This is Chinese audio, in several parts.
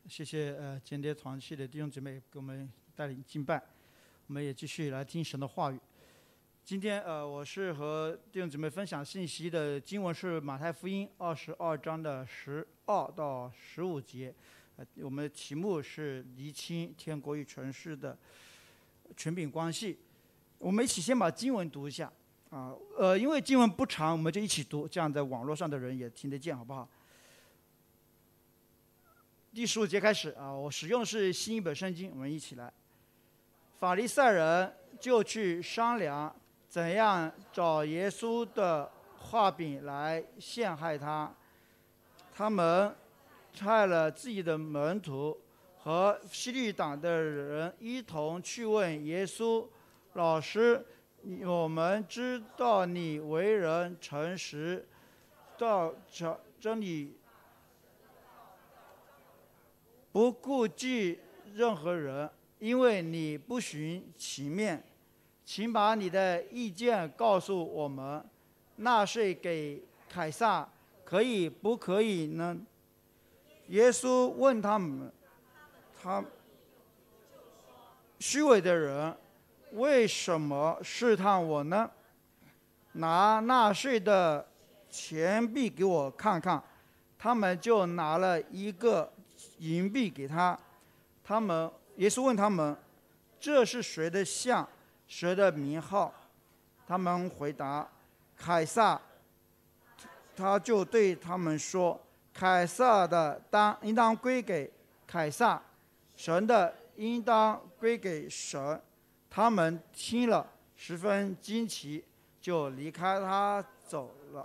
谢谢间谍团契的弟兄姊妹给我们带领敬拜，我们也继续来听神的话语。今天我是和弟兄姊妹分享信息的经文是马太福音22章的12到15节，我们的题目是厘清天国与权势的权柄关系。我们一起先把经文读一下因为经文不长，我们就一起读，这样在网络上的人也听得见，好不好？第15节开始我使用的是新译本圣经，我们一起来。法利赛人就去商量怎样找耶稣的画饼来陷害他。他们派了自己的门徒和希律党的人一同去问耶稣：老师，我们知道你为人诚实，到真理，不顾忌任何人，因为你不徇情面，请把你的意见告诉我们。纳税给凯撒可以不可以呢？耶稣问他们，虚伪的人为什么试探我呢？拿纳税的钱币给我看看。他们就拿了一个银币给他。耶稣问他们，这是谁的像，谁的名号？他们回答，凯撒。他就对他们说，凯撒的应当归给凯撒，神的应当归给神。他们听了十分惊奇，就离开他走了。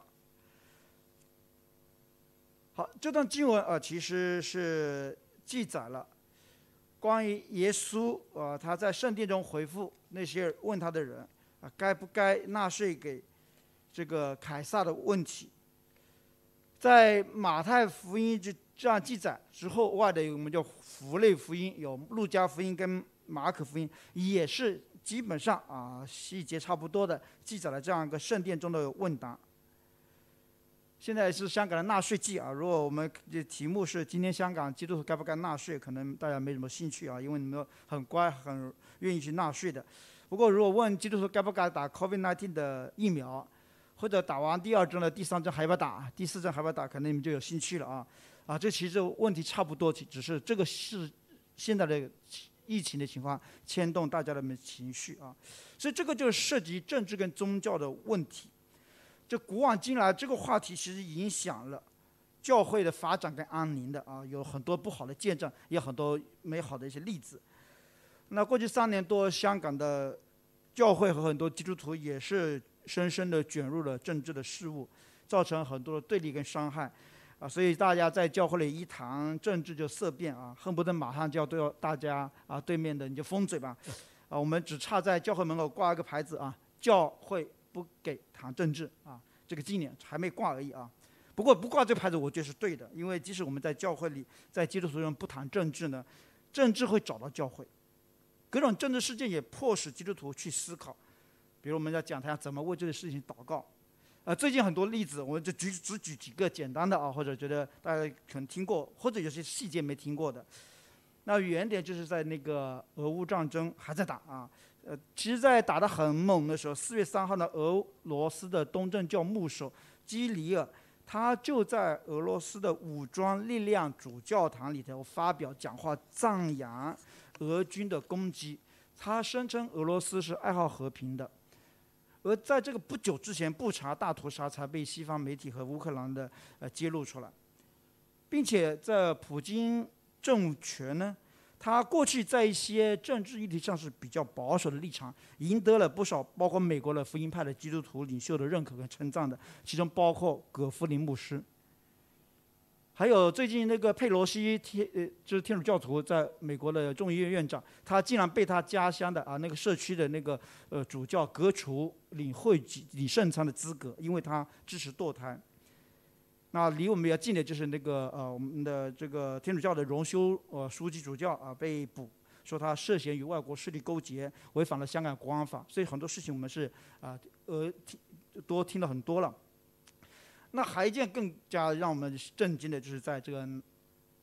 好，这段经文其实是记载了关于耶稣他在圣殿中回复那些问他的人该不该纳税给这个凯撒的问题。在马太福音这样记载之后，外的我们叫福类福音，有路加福音跟马可福音，也是基本上细节差不多的记载了这样一个圣殿中的问答。现在是香港的纳税季如果我们的题目是今天香港基督徒该不该纳税，可能大家没什么兴趣因为你们很乖，很愿意去纳税的。不过如果问基督徒该不该打 COVID-19 的疫苗，或者打完第2针了，第3针还要不要打，第4针还要不要打，可能你们就有兴趣了这其实问题差不多，只是这个是现在的疫情的情况牵动大家的情绪所以这个就是涉及政治跟宗教的问题。这古往今来，这个话题其实影响了教会的发展跟安宁的有很多不好的见证，也有很多美好的一些例子。那过去3年多，香港的教会和很多基督徒也是深深的卷入了政治的事务，造成很多的对立跟伤害所以大家在教会里一谈政治就色变恨不得马上就要对大家对面的你就封嘴吧我们只差在教会门口挂一个牌子教会不给谈政治这个纪念还没挂而已不过不挂这个牌子，我觉得是对的，因为即使我们在教会里，在基督徒中不谈政治呢，政治会找到教会。各种政治事件也迫使基督徒去思考，比如我们要讲他怎么为这个事情祷告。最近很多例子，我就只举几个简单的或者觉得大家可能听过，或者有些细节没听过的。那原点就是在那个俄乌战争还在打其实在打得很猛的时候，4月3号呢，俄罗斯的东正教牧首基里尔，他就在俄罗斯的武装力量主教堂里头发表讲话，赞扬俄军的攻击。他声称俄罗斯是爱好和平的。而在这个不久之前，布查大屠杀才被西方媒体和乌克兰的揭露出来，并且在普京政权呢，他过去在一些政治议题上是比较保守的立场，赢得了不少包括美国的福音派的基督徒领袖的认可跟称赞的，其中包括葛弗林牧师。还有最近那个佩洛西就是天主教徒，在美国的众议院院长，他竟然被他家乡的那个社区的那个主教革除领会理圣餐的资格，因为他支持堕胎。那离我们比较近的就是那个我们的这个天主教的荣休书记主教被捕，说他涉嫌与外国势力勾结，违反了香港国安法。所以很多事情我们是多听了很多了。那还一件更加让我们震惊的，就是在这个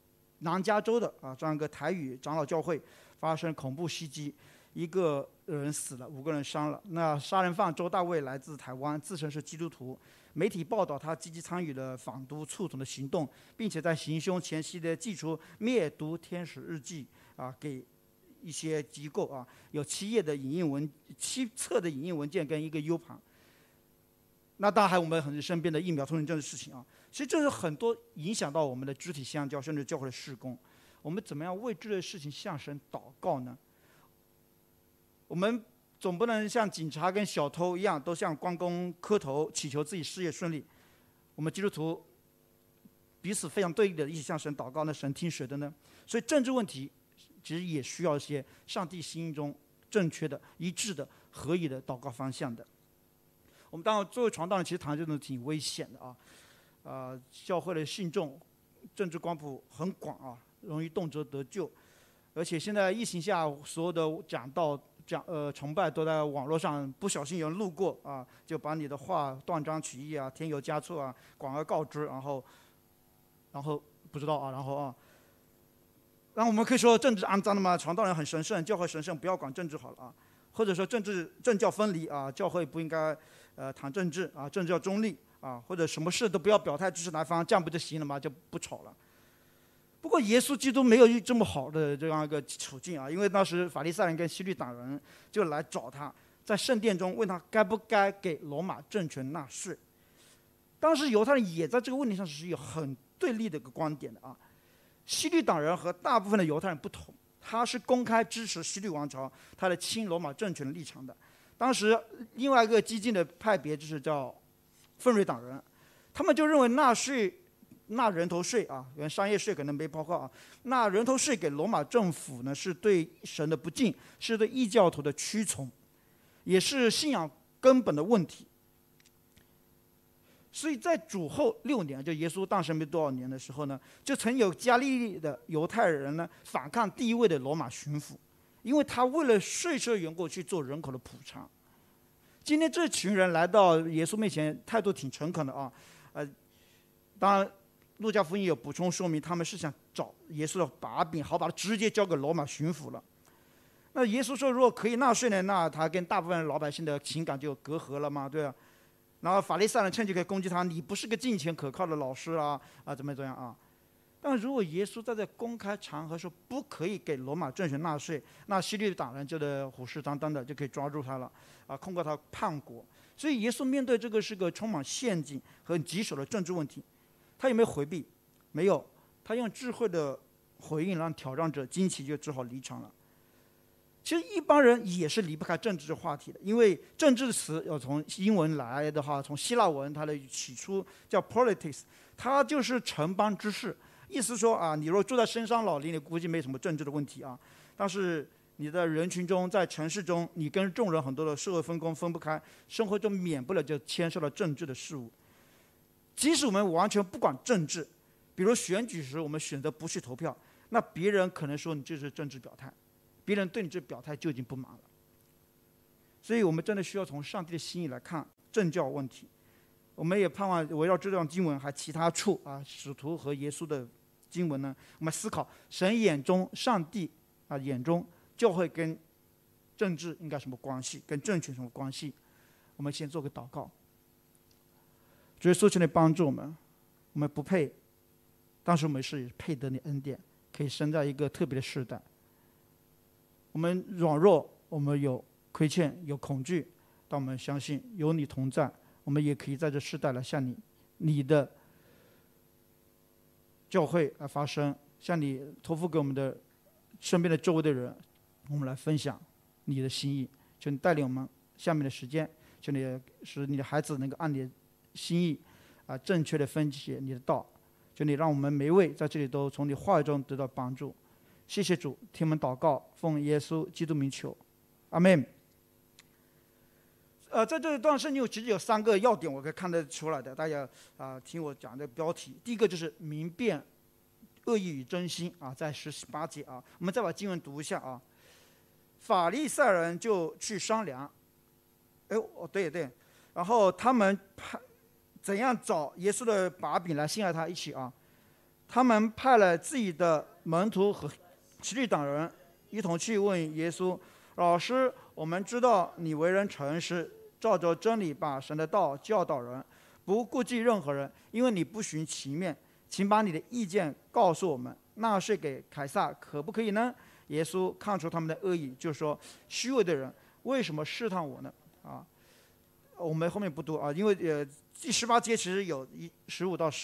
南加州的这样一个台语长老教会发生恐怖袭击，一个人死了，5个人伤了。那杀人犯周大卫来自台湾，自称是基督徒。媒体报道他积极参与了反毒促统的行动，并且在行凶前夕的寄出灭毒天使日记给一些机构有7册的影印文件跟一个 U 盘。那当然还有我们很身边的疫苗通行证的事情其实这是很多影响到我们的肢体相交，甚至教会的事工。我们怎么样为这类事情向神祷告呢？我们总不能像警察跟小偷一样，都向关公磕头祈求自己事业顺利。我们基督徒彼此非常对立的一起向神祷告，那神听谁的呢？所以政治问题其实也需要一些上帝心意中正确的、一致的、合一的祷告方向的。我们当然作为传道人，其实谈这种挺危险的教会的信众政治光谱很广容易动辄得咎。而且现在疫情下，所有的讲道崇拜都在网络上，不小心有人路过就把你的话断章取义添油加醋广而告之，然后不知道然后我们可以说政治肮脏的嘛，传道人很神圣，教会神圣，不要管政治好了或者说政教分离教会不应该谈政治政治要中立或者什么事都不要表态支持哪方，这样不就行了吗？就不吵了。不过耶稣基督没有这么好的这样一个处境因为当时法利赛人跟希律党人就来找他，在圣殿中问他该不该给罗马政权纳税。当时犹太人也在这个问题上是有很对立的一个观点的希律党人和大部分的犹太人不同，他是公开支持希律王朝他的亲罗马政权的立场的。当时另外一个激进的派别就是叫奋锐党人，他们就认为纳人头税原商业税可能没包括纳人头税给罗马政府呢，是对神的不敬，是对异教徒的屈从，也是信仰根本的问题。所以在主后6年，就耶稣诞生没多少年的时候呢，就曾有加利利的犹太人呢反抗第一位的罗马巡抚，因为他为了税收的缘故去做人口的普查。今天这群人来到耶稣面前，态度挺诚恳的当然路加福音有补充说明，他们是想找耶稣的把柄，好把他直接交给罗马巡抚了。那耶稣说，如果可以纳税呢，那他跟大部分老百姓的情感就有隔阂了嘛，对啊。然后法利赛人趁机可以攻击他，你不是个敬虔可靠的老师怎么样但如果耶稣在这公开场合说不可以给罗马政权纳税，那希律党人就得虎视眈眈的就可以抓住他了控告他叛国。所以耶稣面对这个是个充满陷阱和很棘手的政治问题，他有没有回避？没有，他用智慧的回应让挑战者惊奇，就只好离场了。其实一般人也是离不开政治的话题的，因为政治词要从英文来的话，从希腊文它的起初叫 politics， 它就是城邦之事，意思说你若住在深山老林，你估计没什么政治的问题但是你在人群中，在城市中，你跟众人很多的社会分工分不开，生活中免不了就牵涉到政治的事物。即使我们完全不管政治，比如选举时我们选择不去投票，那别人可能说你这是政治表态，别人对你这表态就已经不满了。所以我们真的需要从上帝的心意来看政教问题。我们也盼望围绕这段经文还其他处使徒和耶稣的经文呢，我们思考神眼中上帝眼中教会跟政治应该什么关系，跟政权什么关系。我们先做个祷告。主耶稣，求你帮助我们，我们不配，当时我们是配得你恩典，可以生在一个特别的时代。我们软弱，我们有亏欠，有恐惧，但我们相信有你同在，我们也可以在这世代来向你的教会来发声，向你托付给我们的身边的周围的人，我们来分享你的心意。求你带领我们下面的时间，求你使你的孩子能够按你的心意正确的分解你的道。求你让我们每一位在这里都从你话语中得到帮助。谢谢主，听我们祷告，奉耶稣基督名求，阿们。在这段圣经其实有3个要点，我可以看得出来的。大家听我讲的标题，第一个就是明辨恶意与真心在18节我们再把经文读一下法利赛人就去商量，对，然后他们怎样找耶稣的把柄来陷害他一起他们派了自己的门徒和希律党人一同去问耶稣：老师，我们知道你为人诚实，照着真理把神的道教导人，不顾忌任何人，因为你不徇情面，请把你的意见告诉我们，纳税给凯撒可不可以呢？耶稣看出他们的恶意，就说：虚伪的人，为什么试探我呢？我们后面不读啊，因为第18节其实有15到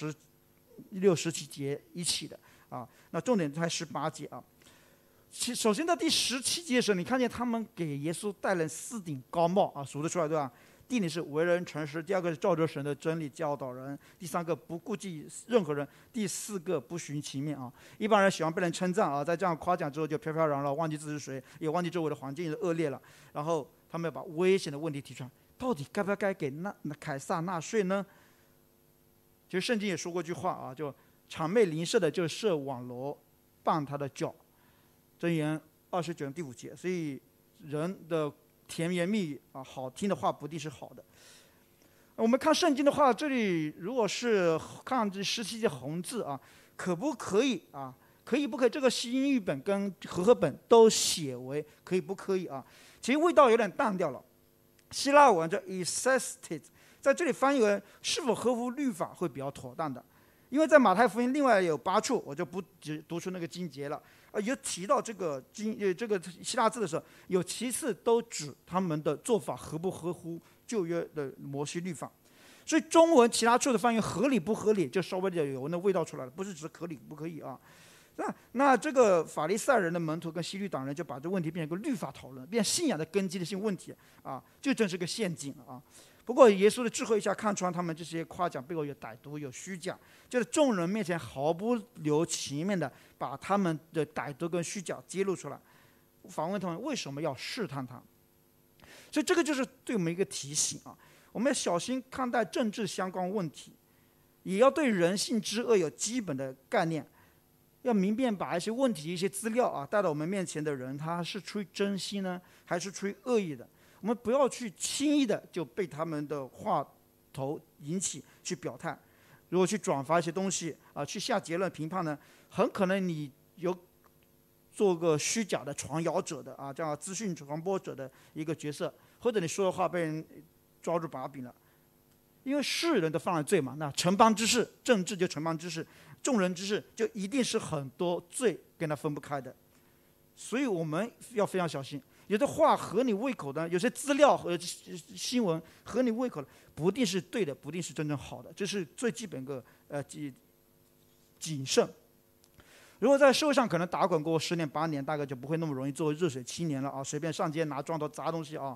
16、17节一起的啊，那重点才18节啊。首先在第17节的时候，你看见他们给耶稣戴了4顶高帽啊，数得出来对吧？第一是为人诚实，第二个是照着神的真理教导人，第三个不顾忌任何人，第四个不徇情面啊。一般人喜欢被人称赞啊，在这样夸奖之后就飘飘然了，忘记自己是谁，也忘记周围的环境恶劣了。然后他们把危险的问题提出来，到底该不该给凯撒纳税呢？其实圣经也说过一句话啊，就谄媚邻舍的，就设网罗绊他的脚。箴言29第5节。所以人的甜言蜜语啊，好听的话不一定是好的。我们看圣经的话，这里如果是看这17节红字啊，可不可以啊？可以不可以？这个新英语本跟和合本都写为可以不可以啊？其实味道有点淡掉了。希腊文叫 necessitate， 在这里翻译为是否合乎律法会比较妥当的。因为在马太福音另外有8处，我就不读出那个经节了。有提到这个希腊字的时候，有7次都指他们的做法合不合乎旧约的摩西律法。所以中文其他处的翻译合理不合理，就稍微有那味道出来了，不是指可以不可以啊。那这个法利赛人的门徒跟希律党人就把这个问题变成一个律法讨论，变成信仰的根基的性问题啊，就真是个陷阱啊。不过耶稣的智慧一下看穿他们这些夸奖背后有歹毒有虚假，就在众人面前毫不留情面的把他们的歹毒跟虚假揭露出来，反问他们为什么要试探他。所以这个就是对我们一个提醒啊，我们要小心看待政治相关问题，也要对人性之恶有基本的概念，要明辨把一些问题一些资料啊带到我们面前的人，他是出于真心呢还是出于恶意的。我们不要去轻易的就被他们的话头引起去表态，如果去转发一些东西啊，去下结论评判呢，很可能你有做个虚假的传谣者的啊，这样资讯传播者的一个角色，或者你说的话被人抓住把柄了。因为世人都犯了罪嘛，那城邦之事，政治就城邦之事，众人之事就一定是很多罪跟他分不开的，所以我们要非常小心。有的话合你胃口的，有些资料和新闻合你胃口的，不一定是对的，不一定是真正好的，这是最基本的谨慎。如果在社会上可能打滚过10年8年，大概就不会那么容易做热水青年了啊，随便上街拿砖头砸东西啊。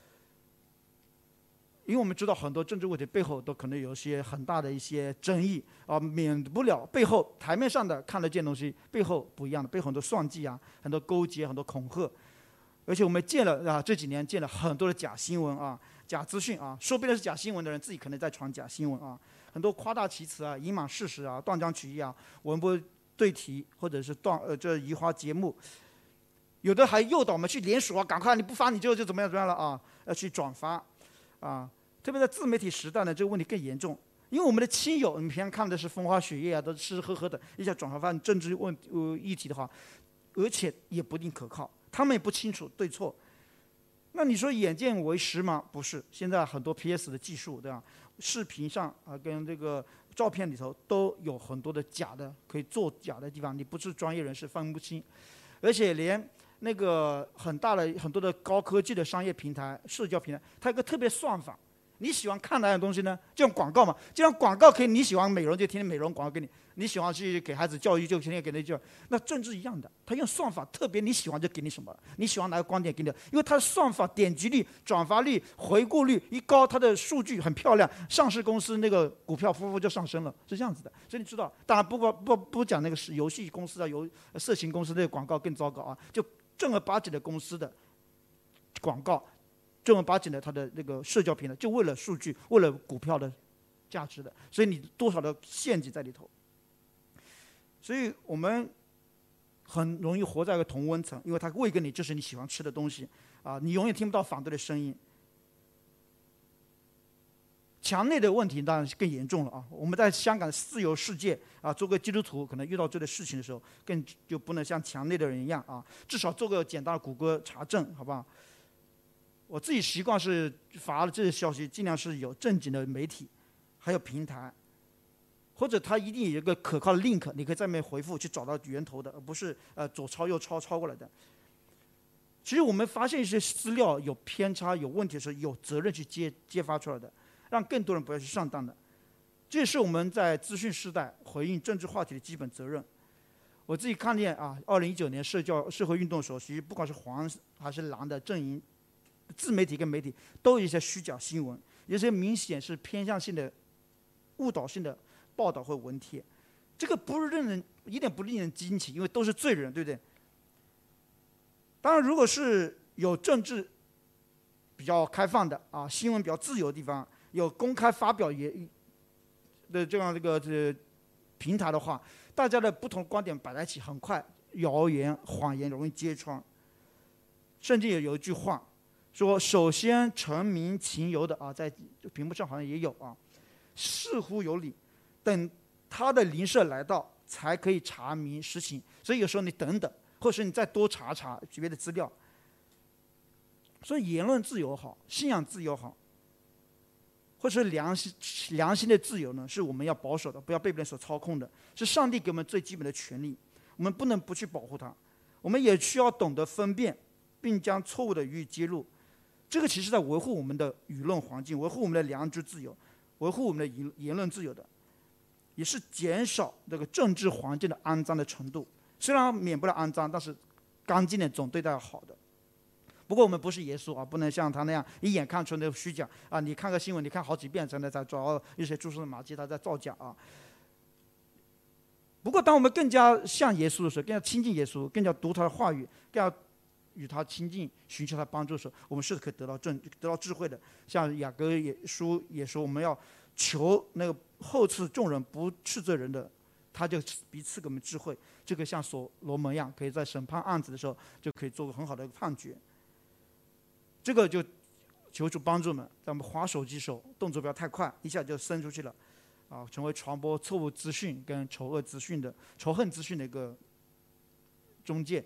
因为我们知道很多政治问题背后都可能有一些很大的一些争议啊，免不了背后台面上的看得见东西，背后不一样的，背后很多算计啊，很多勾结，很多恐吓。而且我们见了啊，这几年见了很多的假新闻啊、假资讯啊，说别人是假新闻的人，自己可能在传假新闻啊，很多夸大其词啊、隐瞒事实啊、断章取义啊、文不对题，或者是这移花接木，有的还诱导我们去联署啊，赶快你不发你就怎么样了啊，要去转发啊。特别在自媒体时代呢，这个问题更严重，因为我们的亲友，你平常看的是风花雪月啊，都是吃吃喝喝的，一下转发政治议题的话，而且也不一定可靠。他们也不清楚对错，那你说眼见为实吗？不是，现在很多 PS 的技术，对吧？视频上啊，跟这个照片里头都有很多的假的，可以作假的地方，你不是专业人士分不清。而且连那个很多的高科技的商业平台、社交平台，它有个特别算法。你喜欢看哪样东西呢？就像广告嘛，就像广告可以，你喜欢美容就天天美容广告给你；你喜欢去给孩子教育就天天给那教育。那政治一样的，他用算法特别你喜欢就给你什么，你喜欢哪个观点给你，因为他的算法点击率、转发率、回顾率一高，它的数据很漂亮，上市公司那个股票呼就上升了，是这样子的。所以你知道，当然不讲那个是游戏公司啊、色情公司那个广告更糟糕啊，就正儿八经的公司的广告。正儿八经的，它的那个社交平台，就为了数据，为了股票的价值的，所以你多少的陷阱在里头。所以我们很容易活在一个同温层，因为它喂给你就是你喜欢吃的东西啊，你永远听不到反对的声音。 墙内的问题当然更严重了啊！我们在香港的自由世界啊，做个基督徒，可能遇到这类事情的时候，更就不能像墙内的人一样啊，至少做个简单的谷歌查证，好不好？我自己习惯是发了这些消息，尽量是有正经的媒体，还有平台，或者他一定有一个可靠的 link， 你可以在那边回复去找到源头的，而不是左抄右抄抄过来的。其实我们发现一些资料有偏差、有问题的时候，有责任去揭发出来的。让更多人不要去上当的，这是我们在资讯时代回应政治话题的基本责任。我自己看见啊，2019年社会运动的时候，其实不管是黄还是蓝的阵营，自媒体跟媒体都有一些虚假新闻，有些明显是偏向性的、误导性的报道或文帖。这个不是一点不令人惊奇，因为都是罪人，对不对？当然，如果是有政治比较开放的啊，新闻比较自由的地方，有公开发表的这样一个平台的话，大家的不同观点摆在一起，很快谣言、谎言容易揭穿。甚至也有一句话说：“首先澄明情由的啊，在屏幕上好像也有啊，似乎有理，等他的临舍来到，才可以查明实情。”所以有时候你等等，或者你再多查查别的资料。所以言论自由好，信仰自由好。或者是良心的自由呢，是我们要保守的，不要被别人所操控的，是上帝给我们最基本的权利，我们不能不去保护它。我们也需要懂得分辨，并将错误的予以揭露。这个其实在维护我们的舆论环境，维护我们的良知自由，维护我们的言论自由的，也是减少这个政治环境的肮脏的程度。虽然免不了肮脏，但是干净的总对待好的。不过我们不是耶稣啊，不能像他那样一眼看出那个虚假啊！你看个新闻，你看好几遍，真的在找一些蛛丝马迹，他在造假啊。不过，当我们更加像耶稣的时候，更加亲近耶稣，更加读他的话语，更加与他亲近，寻求他帮助的时候，我们是可以得到智慧的。像雅各书也说，我们要求那个后赐众人不斥责人的，他就彼此给我们智慧。这个像所罗门一样，可以在审判案子的时候，就可以做个很好的判决。这个就求主帮助我们，在我们滑手机的时候，动作不要太快，一下就伸出去了，啊，成为传播错误资讯跟仇恨资讯的一个中介。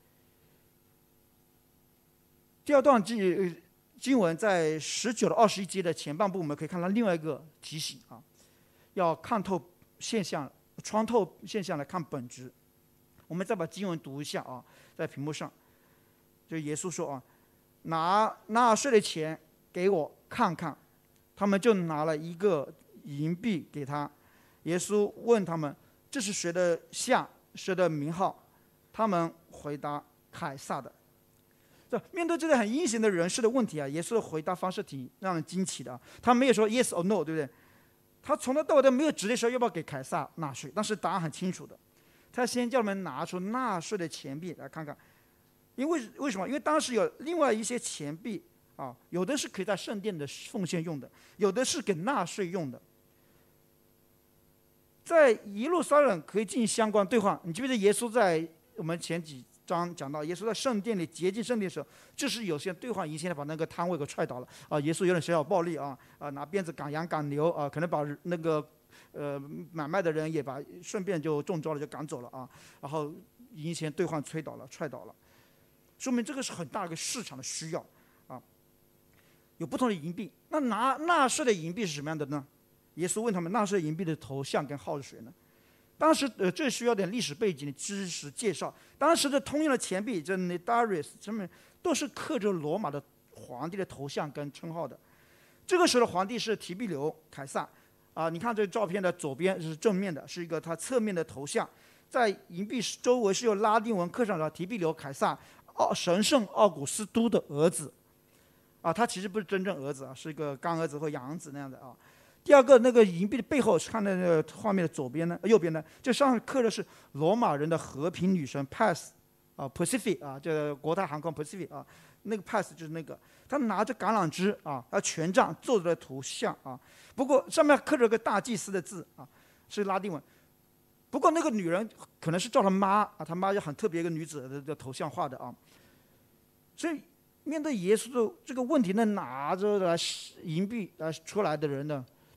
第二段经文在19到21节的前半部，我们可以看到另外一个提醒啊，要看透现象，穿透现象来看本质。我们再把经文读一下啊，在屏幕上，就耶稣说啊，拿纳税的钱给我看看，他们就拿了一个银币给他。耶稣问他们：“这是谁的像，谁的名号？”他们回答：“凯撒的。”面对这个很阴险的人事的问题啊，耶稣的回答方式挺让人惊奇的啊。他没有说 yes or no， 对不对？他从头到尾都没有直接说要不要给凯撒纳税，但是答案很清楚的。他先叫他们拿出纳税的钱币来看看。为什么？因为当时有另外一些钱币啊，有的是可以在圣殿的奉献用的，有的是给纳税用的。在耶路撒冷可以进行相关对话。你记不记得耶稣在我们前几章讲到，耶稣在圣殿里洁净圣殿的时候，就是有些对话引起的把那个摊位给踹倒了啊。耶稣有点小小暴力啊，拿鞭子赶羊赶牛啊，可能把那个买卖的人也顺便就中招了，就赶走了啊，然后引起兑换踹倒了。说明这个是很大的一个市场的需要啊，有不同的银币。那纳税的银币是什么样的呢？耶稣问他们，纳税银币的头像跟号是谁呢？当时这需要点历史背景的知识介绍。当时的通用的钱币，这 Nadarius 上面都是刻着罗马的皇帝的头像跟称号的。这个时候的皇帝是提庇留凯撒啊，你看这个照片的左边是正面的，是一个他侧面的头像，在银币周围是用拉丁文刻上了提庇留凯撒神圣奥古斯都的儿子，啊，他其实不是真正儿子啊，是一个干儿子或养子那样的啊。第二个，那个银币的背后，看那个画面的右边呢，这上刻的是罗马人的和平女神 Pax 啊 Pacific 啊，这国泰航空 Pacific 啊，那个 Pax 就是那个，他拿着橄榄枝啊，权杖做的图像啊。不过上面刻着个大祭司的字啊，是拉丁文。不过那个女人可能是叫他妈啊，他妈就很特别一个女子的头像画的啊。所以面对耶稣的这个问题呢，拿着来银币出来的人呢，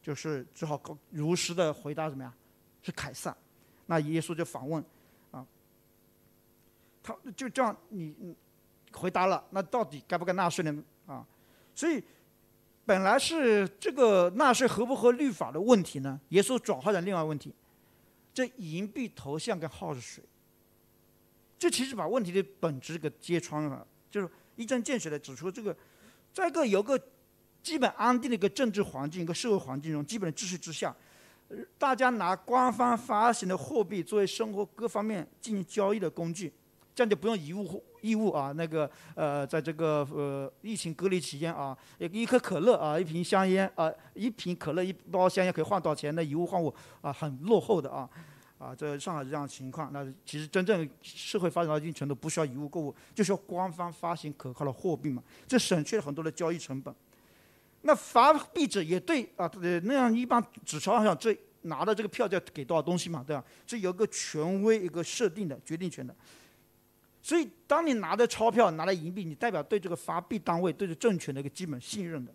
就是只好如实的回答怎么样？是凯撒。那耶稣就反问啊，他就这样你回答了，那到底该不该纳税呢？啊，所以本来是这个纳税合不合律法的问题呢，耶稣转化成另外一个问题，这银币头像跟号是谁？这其实把问题的本质给揭穿了，就是一针见血的指出这个，在一个有个基本安定的一个政治环境、一个社会环境中，基本的秩序之下，大家拿官方发行的货币作为生活各方面进行交易的工具，这样就不用义务啊，在这个疫情隔离期间啊，一颗可乐啊，一瓶香烟啊，一瓶可乐一包香烟可以换多少钱？那以物换物啊，很落后的啊。这上海这样的情况，那其实真正社会发展到一定程度，不需要以物购物，就需要官方发行可靠的货币嘛，这省去了很多的交易成本。那发币者也对啊，那样一般纸钞上这拿的这个票就要给多少东西嘛，对吧？这有个权威一个设定的决定权的。所以当你拿的钞票拿的银币，你代表对这个发币单位对这政权的一个基本信任的。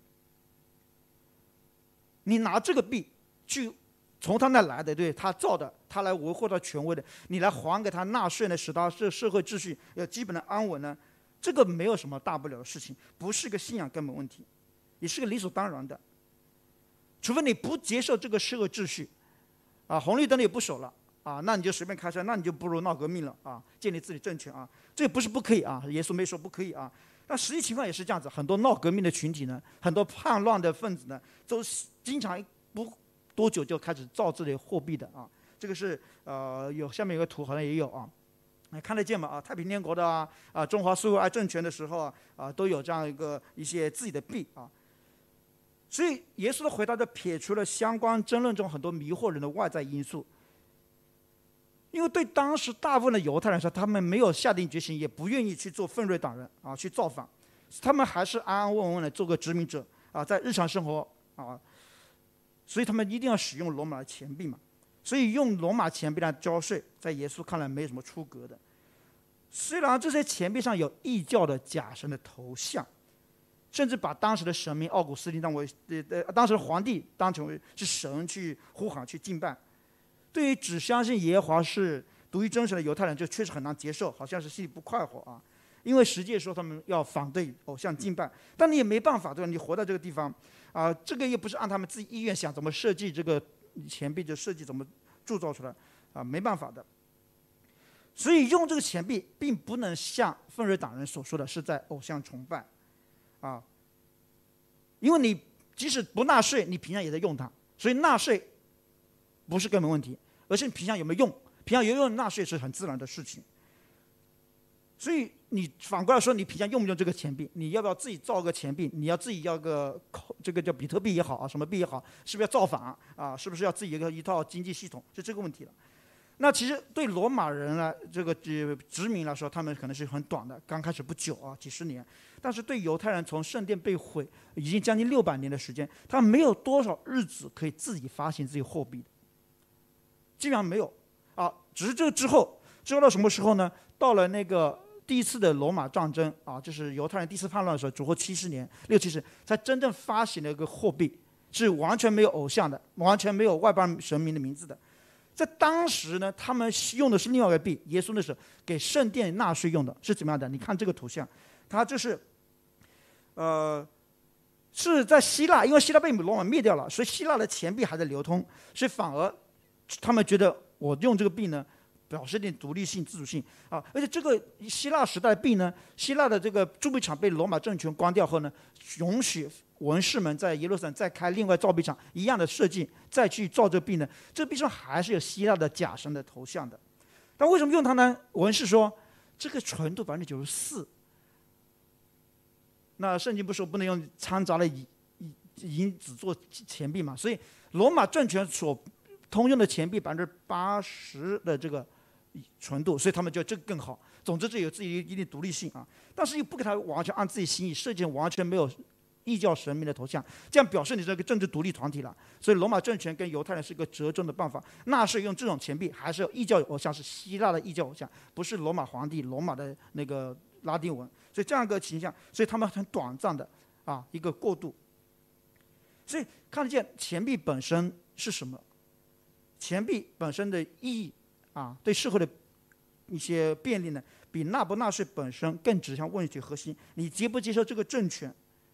你拿这个币去从他那来的，对他造的，他来维护他权威的，你来还给他纳税呢，使他社会秩序有基本的安稳呢，这个没有什么大不了的事情，不是个信仰根本问题，也是个理所当然的。除非你不接受这个社会秩序，啊，红绿灯你也不守了啊，那你就随便开车，那你就不如闹革命了啊，建立自己政权啊，这不是不可以啊，耶稣没说不可以啊。但实际情况也是这样子，很多闹革命的群体呢，很多叛乱的分子呢，都经常不多久就开始造自己的货币的啊，这个是下面有个图好像也有啊，看得见吗？啊，太平天国的中华苏维埃政权的时候都有这样一些自己的币啊。所以耶稣的回答就撇除了相关争论中很多迷惑人的外在因素，因为对当时大部分的犹太人说，他们没有下定决心，也不愿意去做奋锐党人啊，去造反，他们还是安安稳稳的做个殖民者啊，在日常生活啊。所以他们一定要使用罗马的钱币嘛，所以用罗马钱币来交税，在耶稣看来没什么出格的。虽然这些钱币上有异教的假神的头像，甚至把当时的神明奥古斯丁当为当时的皇帝当成为是神去呼喊去敬拜，对于只相信耶和华是独一真神的犹太人，就确实很难接受，好像是心里不快活啊。因为实际说他们要反对偶像敬拜，但你也没办法，对吧？你活在这个地方啊，这个又不是按他们自己意愿想怎么设计这个钱币就设计怎么铸造出来啊，没办法的。所以用这个钱币并不能像奋锐党人所说的是在偶像崇拜啊，因为你即使不纳税，你平常也在用它，所以纳税不是根本问题，而是你平常有没有用，平常有用纳税是很自然的事情。所以你反过来说，你平常用不用这个钱币？你要不要自己造个钱币？你要自己要个这个叫比特币也好啊，什么币也好，是不是要造反啊？是不是要自己一套经济系统？是这个问题了。那其实对罗马人呢，这个殖民来说，他们可能是很短的，刚开始不久啊，几十年。但是对犹太人，从圣殿被毁已经将近600年的时间，他没有多少日子可以自己发行自己货币的，基本上没有啊。只是这个之后到什么时候呢？到了那个第一次的罗马战争啊，就是犹太人第一次叛乱的时候，主后70年6、70，才真正发行了一个货币，是完全没有偶像的，完全没有外邦神明的名字的。在当时呢，他们用的是另外一个币，耶稣那时候给圣殿纳税用的，是怎么样的？你看这个图像，它就是是在希腊，因为希腊被罗马灭掉了，所以希腊的钱币还在流通，所以反而他们觉得我用这个币呢，表示一点独立性、自主性啊。而且这个希腊时代的币呢，希腊的这个铸币厂被罗马政权关掉后呢，容许文士们在耶路撒冷再开另外造币厂，一样的设计，再去造这个币呢，这个币上还是有希腊的假神的头像的。但为什么用它呢？文士说这个纯度94%。那圣经不说不能用掺杂了银子做钱币嘛？所以罗马政权所通用的钱币80%的这个纯度，所以他们觉得这个更好。总之，这有自己一定独立性啊，但是又不给他完全按自己心意设计，完全没有异教神明的头像，这样表示你这个政治独立团体了。所以罗马政权跟犹太人是一个折中的办法。纳税用这种钱币，还是有异教偶像，是希腊的异教偶像，不是罗马皇帝罗马的那个拉丁文。所以这样一个形象，所以他们很短暂的一个过渡。 所以看得见钱币本身是什么？钱币本身的意义对社会的一些便利呢，比纳不纳税本身更指向问题核心。你接不接受这个政权？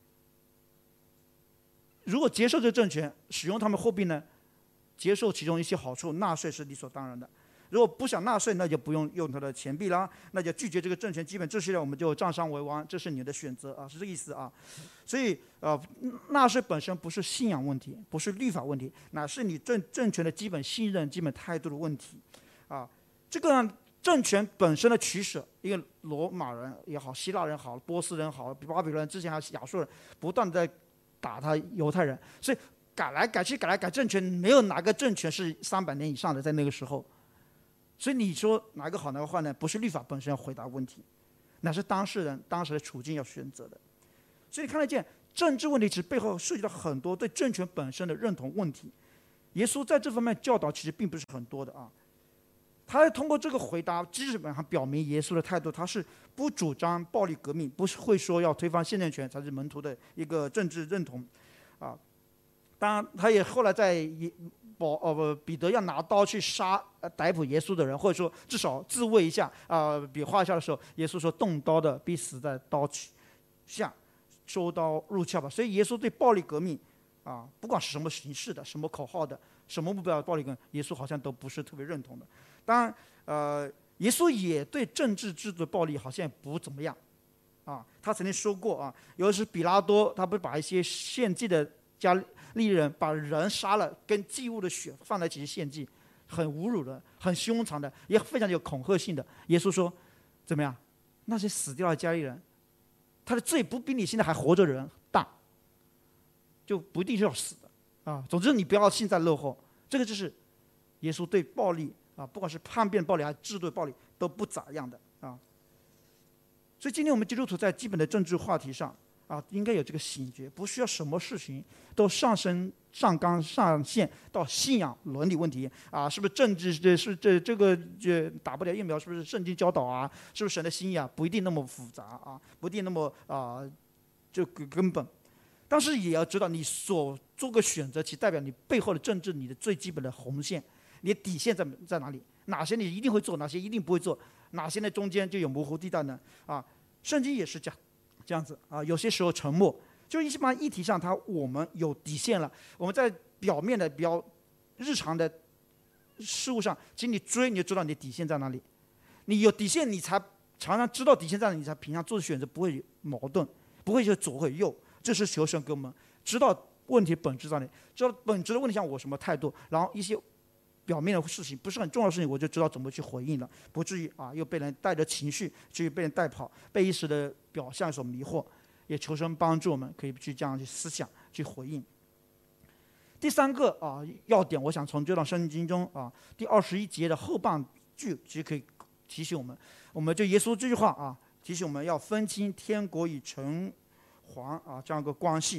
如果接受这个政权，使用他们货币呢，接受其中一些好处，纳税是理所当然的。如果不想纳税，那就不用他的钱币啦，那就拒绝这个政权基本秩序了，我们就占山为王，这是你的选择是这个意思所以纳税本身不是信仰问题，不是律法问题，乃是你政权的基本信任、基本态度的问题这个政权本身的取舍，一个罗马人也好，希腊人好，波斯人好，巴比伦人之前还有亚述人，不断的在打他犹太人，所以改来改去，改来改政权，没有哪个政权是300年以上的，在那个时候。所以你说哪个好哪个坏呢？不是律法本身要回答问题，乃是当事人当时的处境要选择的。所以你看得见政治问题其实背后涉及到很多对政权本身的认同问题。耶稣在这方面教导其实并不是很多的他通过这个回答基本上表明耶稣的态度，他是不主张暴力革命，不是会说要推翻现政权才是门徒的一个政治认同当然他也后来在彼得要拿刀去逮捕耶稣的人，或者说至少自卫一下比划一下的时候，耶稣说动刀的必死在刀下，收刀入鞘吧。所以耶稣对暴力革命不管是什么形式的、什么口号的、什么目标的暴力革命，耶稣好像都不是特别认同的。当然耶稣也对政治制度的暴力好像也不怎么样他曾经说过尤其是比拉多，他不是把一些献祭的加利人把人杀了，跟祭物的血放在一起献祭，很侮辱的，很凶残的，也非常有恐吓性的。耶稣说怎么样？那些死掉的加利人，他的罪不比你现在还活着的人大，就不一定是要死的总之你不要幸灾乐祸。这个就是耶稣对暴力不管是叛变暴力还是制度暴力都不咋样的所以今天我们基督徒在基本的政治话题上应该有这个醒觉，不需要什么事情都上纲上线到信仰伦理问题是不是政治这个打不了疫苗，是不是圣经教导是不是神的心意不一定那么复杂不一定那么这个根本。但是也要知道，你所做个选择，其代表你背后的政治，你的最基本的红线，你的底线在哪里？哪些你一定会做，哪些一定不会做，哪些呢中间就有模糊地带呢圣经也是这样子有些时候沉默，就是一般议题上我们有底线了。我们在表面的比较日常的事物上，其实你追你就知道你的底线在哪里。你有底线，你才常常知道底线在哪里，你才平常做的选择不会有矛盾，不会就左或右。这是求神给我们知道问题本质在哪里，知道本质的问题像我什么态度，然后一些表面的事情不是很重要的事情，我就知道怎么去回应了，不至于又被人带着情绪去被人带跑，被一时的表象所迷惑。也求神帮助我们可以去这样去思想去回应。第三个要点，我想从这段圣经中第21节的后半句其实可以提醒我们就耶稣这句话提醒我们要分清天国与城隍这样一个关系。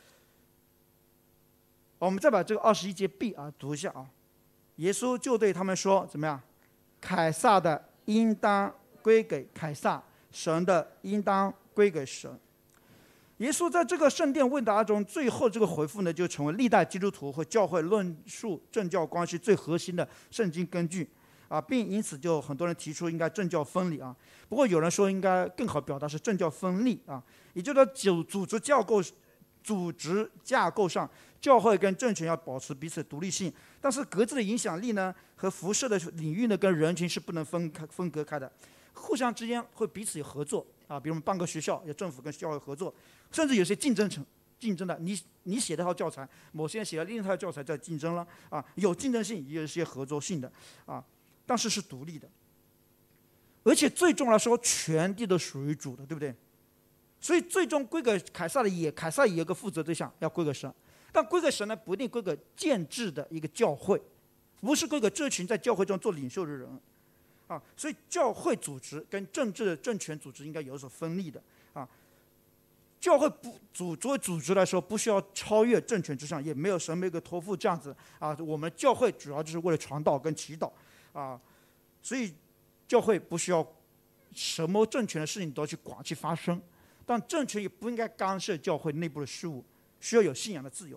我们再把这个21节 B 读一下耶稣就对他们说怎么样？凯撒的应当归给凯撒，神的应当归给神。耶稣在这个圣殿问答中最后这个回复呢，就成为历代基督徒和教会论述政教关系最核心的圣经根据并因此就很多人提出应该政教分离不过有人说应该更好表达是政教分立也就是说组织架构上，教会跟政权要保持彼此独立性，但是各自的影响力呢和辐射的领域呢跟人群是不能分隔开的，互相之间会彼此有合作比如我们办个学校，有政府跟教会合作，甚至有些竞争的，你写的套教材，某些人写了另一套教材在竞争了有竞争性，也有一些合作性的但是是独立的。而且最重要的说，权力都属于主的，对不对？所以最终归给凯撒的凯撒也有个负责对象要归给神，但归给神呢不一定归给建制的一个教会，不是归给这群在教会中做领袖的人所以教会组织跟政治的政权组织应该有所分立的教会作为组织来说，不需要超越政权之上，也没有神没有个托付这样子我们教会主要就是为了传道跟祈祷所以教会不需要什么政权的事情都去管去发生，但政权也不应该干涉教会内部的事务，需要有信仰的自由。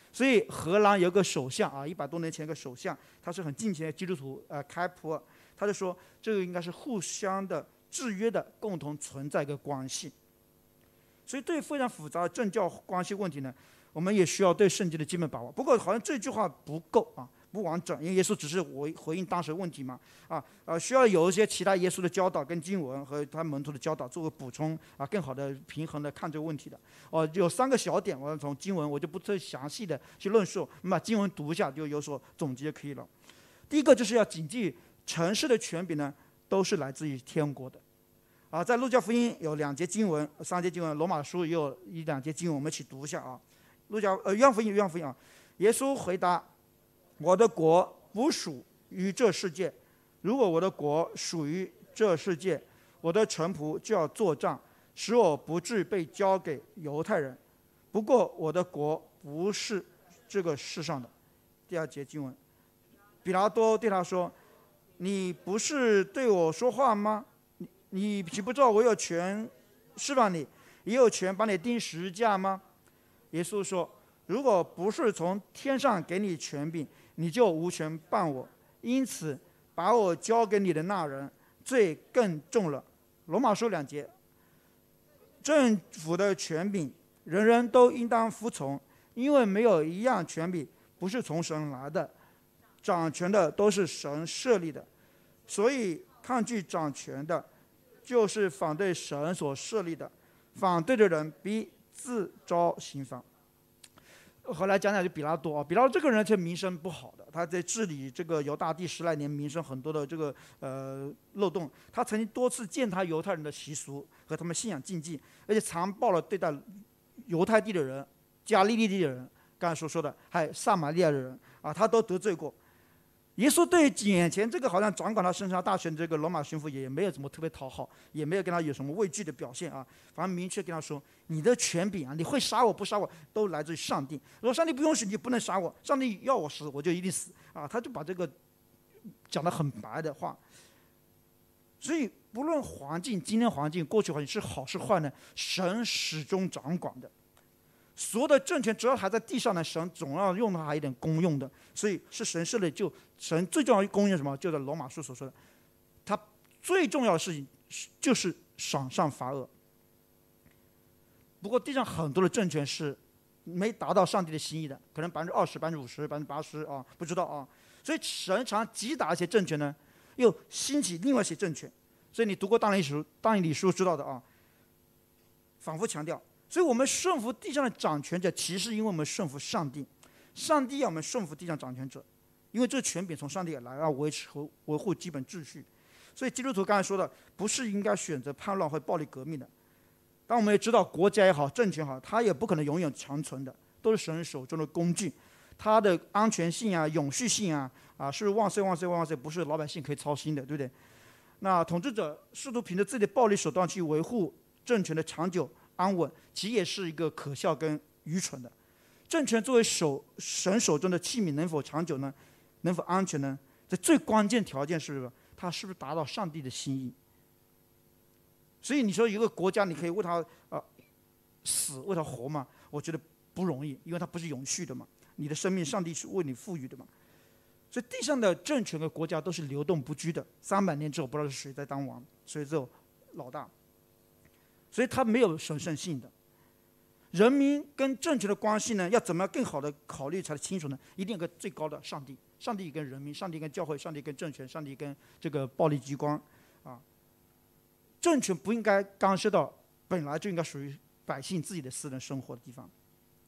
所以荷兰有个首相啊，100多年前有个首相，他是很敬虔的基督徒，开普尔，他就说这个应该是互相的制约的共同存在一个关系。所以对非常复杂的政教关系问题呢，我们也需要对圣经的基本把握。不过好像这句话不够啊，不完整，因为耶稣只是回应当时的问题嘛，需要有一些其他耶稣的教导跟经文和他门徒的教导作为补充啊，更好的平衡的看这个问题的。有3个小点，我从经文我就不再详细的去论述，我们把经文读一下就有所总结就可以了。第一个就是要谨记，城市的权柄呢都是来自于天国的。在路加福音有2节经文，3节经文，罗马书也有1-2节经文，我们一起读一下啊。约翰福音啊，耶稣回答：我的国不属于这世界，如果我的国属于这世界，我的臣仆就要作账，使我不致被交给犹太人。不过我的国不是这个世上的。第2节经文，比拉多对他说：你不是对我说话吗？你岂不知道我有权释放你，也有权把你钉十字架吗？耶稣说：如果不是从天上给你权柄，你就无权办我。因此把我交给你的那人罪更重了。罗马书2节，政府的权柄人人都应当服从，因为没有一样权柄不是从神来的，掌权的都是神设立的，所以抗拒掌权的就是反对神所设立的，反对的人必自遭刑罚。后来讲讲就比拉多，比拉多这个人其实名声不好的，他在治理这个犹大地10来年，名声很多的这个漏洞。他曾经多次践踏犹太人的习俗和他们信仰禁忌，而且残暴地对待犹太地的人、加利利地的人，刚才所说的还有撒玛利亚的人他都得罪过。耶稣对眼前这个好像掌管他生杀大权的这个罗马巡抚也没有怎么特别讨好，也没有跟他有什么畏惧的表现反正明确跟他说，你的权柄你会杀我不杀我都来自于上帝，如果上帝不允许你不能杀我，上帝要我死我就一定死他就把这个讲得很白的话。所以不论环境，今天环境过去环境是好是坏呢，神始终掌管的。所有的政权只要还在地上呢，神总要用它还有一点功用的，所以是神设立。就神最重要的功用是什么？就在罗马书所说的，他最重要的事情就是赏善罚恶。不过地上很多的政权是没达到上帝的心意的，可能20%、50%、80%不知道所以神常击打一些政权呢，又兴起另外一些政权。所以你读过但以理书知道的反复强调。所以我们顺服地上的掌权者，其实因为我们顺服上帝，上帝要我们顺服地上掌权者，因为这权柄从上帝而来，要维护基本秩序。所以基督徒刚才说的，不是应该选择叛乱或暴力革命的。但我们也知道，国家也好，政权也好，它也不可能永远长存的，都是神手中的工具，它的安全性永续性是万岁万岁万岁，不是老百姓可以操心的，对不对？那统治者试图凭着自己的暴力手段去维护政权的长久安稳，其实也是一个可笑跟愚蠢的。政权作为神手中的器皿，能否长久呢？能否安全呢？这最关键条件是它是不是达到上帝的心意。所以你说一个国家，你可以为它死，为它活吗？我觉得不容易，因为它不是永续的嘛。你的生命，上帝是为你赋予的嘛。所以地上的政权和国家都是流动不居的，300年之后不知道是谁在当王，谁做老大。所以它没有神圣性的。人民跟政权的关系呢，要怎么样更好的考虑才清楚呢？一定有个最高的上帝，上帝跟人民，上帝跟教会，上帝跟政权，上帝跟这个暴力机关政权不应该干涉到本来就应该属于百姓自己的私人生活的地方。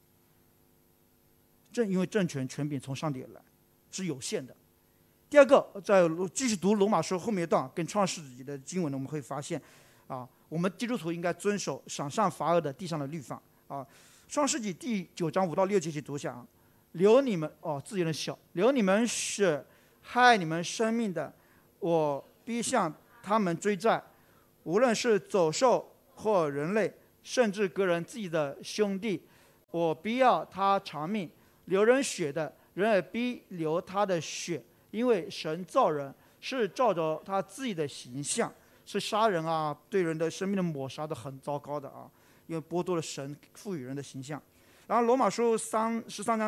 正因为政权权柄从上帝而来，是有限的。第二个，在继续读罗马书后面一段跟创世纪的经文呢，我们会发现我们基督徒应该遵守赏善罚恶的地上的律法创世纪第9章5到6节去读一下留你们字有点小，留你们血害你们生命的，我必向他们追债，无论是走兽或人类，甚至个人自己的兄弟，我必要他偿命。流人血的人也必流他的血，因为神造人是照着他自己的形象，是杀人对人的生命的抹杀的很糟糕的因为剥夺了神赋予人的形象。 然后罗马书13章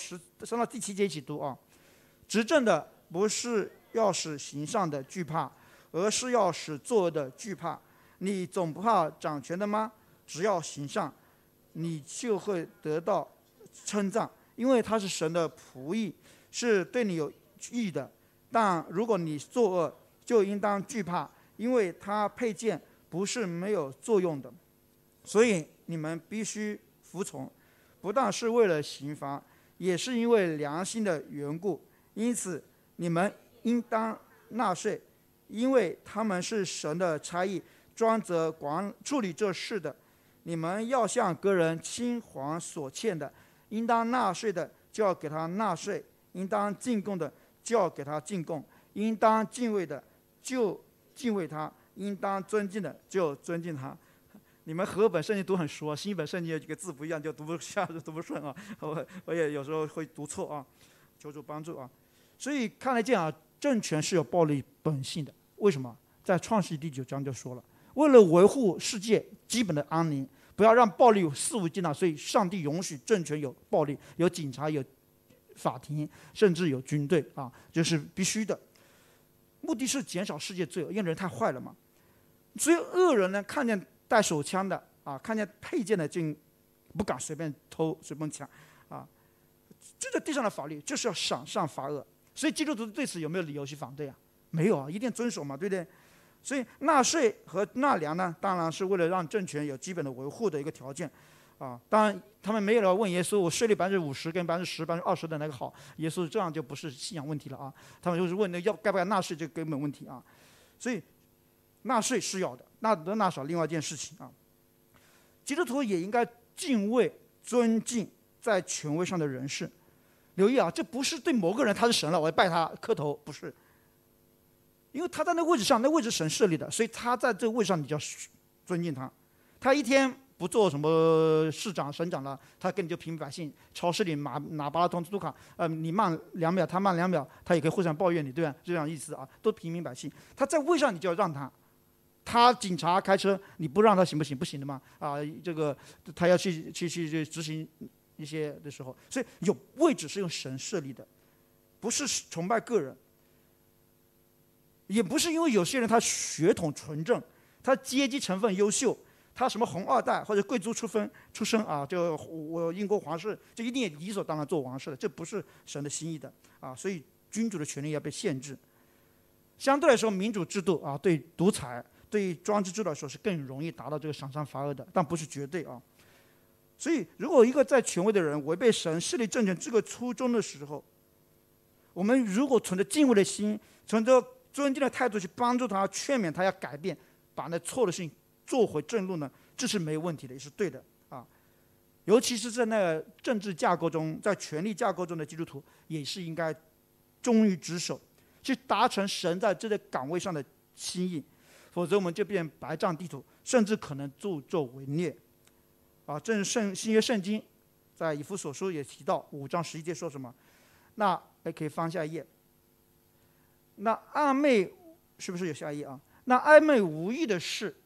3到第7节一起读啊。执政的不是要使行善的惧怕，而是要使作恶的惧怕。你总不怕掌权的吗？只要行善，你就会得到称赞，因为他是神的仆役，是对你有益的。但如果你作恶，就应当惧怕，因为他佩剑不是没有作用的。所以你们必须服从，不但是为了刑罚，也是因为良心的缘故。因此你们应当纳税，因为他们是神的差役，专责处理这事的。你们要向个人清还所欠的，应当纳税的就要给他纳税，应当进贡的就要给他进贡，应当敬畏的就敬畏他，应当尊敬的就尊敬他。你们和本圣经都很熟，新本圣经有几个字不一样就读不下读不顺啊，我也有时候会读错啊，求主帮助啊。所以看得见啊，政权是有暴力本性的。为什么？在创世记第9章就说了，为了维护世界基本的安宁，不要让暴力肆无忌惮，所以上帝允许政权有暴力，有警察，有法庭，甚至有军队啊，这是必须的。目的是减少世界罪恶，因为人太坏了嘛。所以恶人呢，看见带手枪的啊，看见佩剑的，就不敢随便偷随便抢啊。这个地上的法律就是要赏善罚恶。所以基督徒对此有没有理由去反对啊？没有啊，一定遵守嘛，对不对？所以纳税和纳粮呢，当然是为了让政权有基本的维护的一个条件啊。当然他们没有来问耶稣，我税率50%跟10%、20%的那个好，耶稣这样就不是信仰问题了啊。他们就是问那该不该纳税这个根本问题啊。所以纳税是要的，纳少另外一件事情啊。基督徒也应该敬畏、尊敬在权威上的人士。留意啊，这不是对某个人他是神了，我要拜他磕头，不是。因为他在那位置上，那位置神设立的，所以他在这个位置上你就要尊敬他。他一天不做什么市长、省长了，他跟你就平民百姓，超市里拿8达通嘟卡，你慢2秒，他慢2秒，他也可以互相抱怨你，对吧？这样意思啊，都平民百姓。他在位上你就要让他。他警察开车你不让他行不行？不行的嘛啊，这个他要去执行一些的时候，所以有位置是用神设立的，不是崇拜个人，也不是因为有些人他血统纯正，他阶级成分优秀，他什么红二代或者贵族出身啊，就我英国皇室就一定也理所当然做王室的，这不是神的心意的啊。所以君主的权利要被限制。相对来说，民主制度啊，对独裁、对专制制度来说是更容易达到这个赏善罚恶的，但不是绝对啊。所以，如果一个在权威的人违背神设立政权这个初衷的时候，我们如果存着敬畏的心，存着尊敬的态度去帮助他、劝勉他要改变，把那错的事情做回正路呢，这是没有问题的，也是对的啊。尤其是在那个政治架构中，在权力架构中的基督徒，也是应该忠于职守，去达成神在这个岗位上的心意，否则我们就变白占地图，甚至可能助纣为虐。啊，正是新约圣经在以弗所书也提到5章11节说什么？那可以翻下一页。那暧昧是不是有下一页啊？那暧昧无益的事，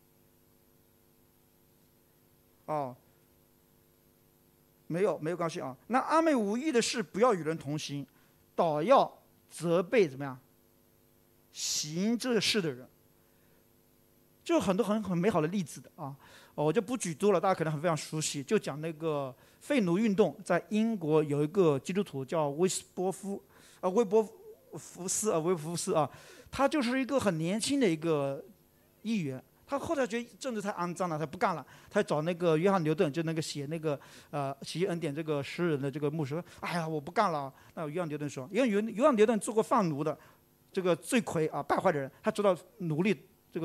哦，没有关系啊。那暧昧无益的事，不要与人同行，倒要责备怎么样？行这事的人。就很多很美好的例子的啊，我就不举多了，大家可能非常熟悉。就讲那个废奴运动，在英国有一个基督徒叫威伯福斯啊，他就是一个很年轻的一个议员。他后来觉得政治太肮脏了，他不干了，他找那个约翰牛顿，就那个写那个喜悦恩典这个诗人的这个牧师，哎呀，我不干了。那约翰牛顿说，因为约翰牛顿做过贩奴的这个罪魁啊，败坏的人，他知道奴隶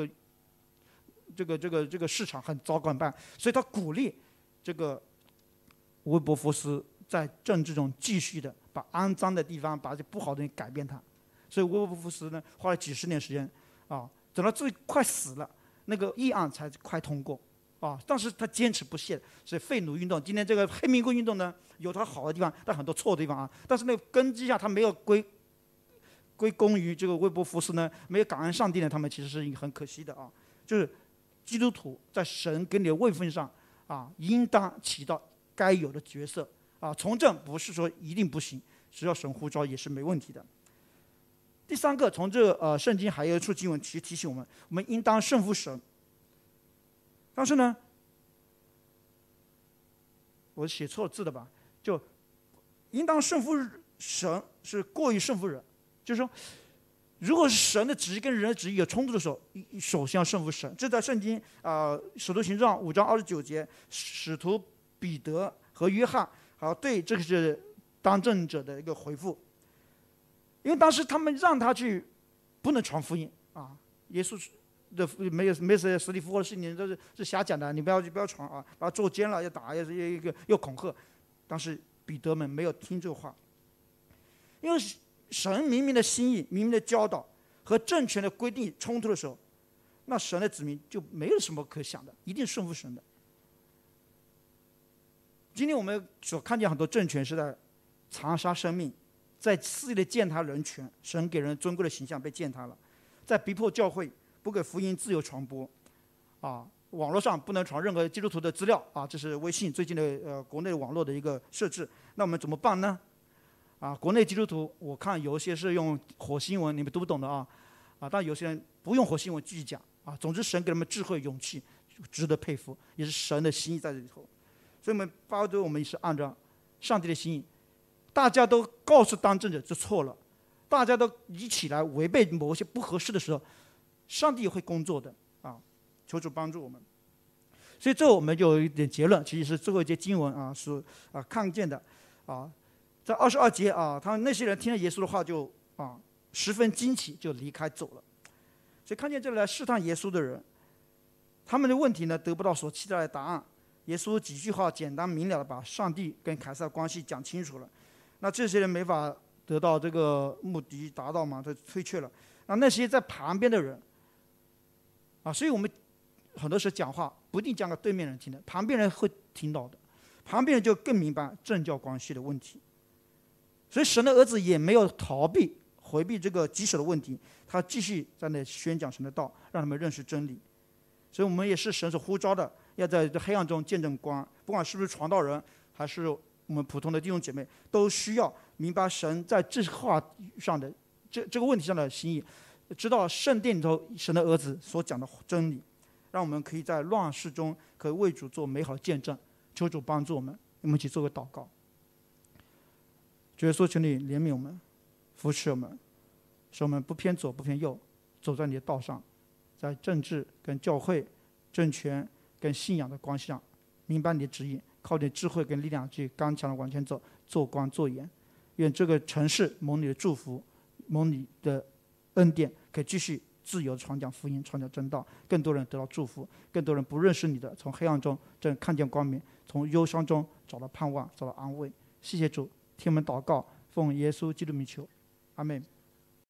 这个市场很糟糕很办，所以他鼓励这个威伯福斯在政治中继续的把肮脏的地方，把这不好的东西改变它。所以威伯福斯呢花了几十年时间啊，等到最快死了，那个议案才快通过啊。但是他坚持不懈，所以废奴运动，今天这个黑民贵运动呢，有它好的地方，但很多错的地方啊。但是那个根基下，他没有归功于这个威伯福斯呢，没有感恩上帝呢，他们其实是很可惜的啊。就是基督徒在神给你的位分上啊，应当起到该有的角色啊。从政不是说一定不行，只要神呼召也是没问题的。第三个，从这圣经还有一处经文其实提醒我们应当顺服神。但是呢，我写错字的吧？就应当顺服神是过于顺服人，就是说，如果是神的旨意跟人的旨意有冲突的时候，首先要顺服神。这在圣经使徒行传5章29节，使徒彼得和约翰对这个是当政者的一个回复。因为当时他们让他去，不能传福音啊，耶稣的没有死里复活的事情，这是瞎讲的，你不要传啊，把他捉奸了，要打，又恐吓。当时彼得们没有听这个话，因为神明明的心意、明明的教导和政权的规定冲突的时候，那神的子民就没有什么可想的，一定顺服神的。今天我们所看见很多政权是在残杀生命，在肆意的践踏人权，神给人尊贵的形象被践踏了，在逼迫教会，不给福音自由传播，网络上不能传任何基督徒的资料啊，这是微信最近的国内网络的一个设置。那我们怎么办呢？国内基督徒我看有些是用火星文，你们读不懂的但有些人不用火星文继续讲总之神给他们智慧勇气，值得佩服，也是神的心意在这里头。所以我们巴不得我们也是按照上帝的心意，大家都告诉当政者这错了，大家都一起来违背某些不合适的时候，上帝也会工作的求主帮助我们。所以最后我们就有一点结论，其实是最后一节经文是看见的在22节他们那些人听了耶稣的话就十分惊奇，就离开走了。所以看见这里来试探耶稣的人，他们的问题呢得不到所期待的答案。耶稣几句话简单明了的把上帝跟凯撒关系讲清楚了，那这些人没法得到这个目的达到嘛，他退却了。那些在旁边的人所以我们很多时候讲话不一定讲给对面人听的，旁边人会听到的，旁边人就更明白政教关系的问题。所以神的儿子也没有回避这个棘手的问题，他继续在那宣讲神的道，让他们认识真理。所以我们也是神所呼召的，要在这黑暗中见证光，不管是不是传道人，还是我们普通的弟兄姐妹，都需要明白神在这话上的这个问题上的心意，知道圣殿里头神的儿子所讲的真理，让我们可以在乱世中可以为主做美好的见证。求主帮助我们，我们一起做个祷告。主耶稣，求你怜悯我们，扶持我们，使我们不偏左不偏右，走在你的道上，在政治跟教会、政权跟信仰的关系上，明白你的旨意，靠你的智慧跟力量去刚强的往前走，做光做盐。愿这个城市蒙你的祝福，蒙你的恩典，可以继续自由传讲福音，传讲真道，更多人得到祝福，更多人不认识你的，从黑暗中正看见光明，从忧伤中找到盼望，找到安慰。谢谢主，听我们祷告，奉耶稣基督名求，阿们。